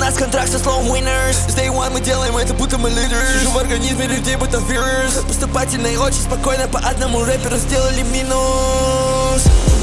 нас контракт со словом winners. С day one мы делаем это, будто мы leaders. Сижу в организме людей, будто вирус. Поступательно и очень спокойно по одному рэперу сделали минус.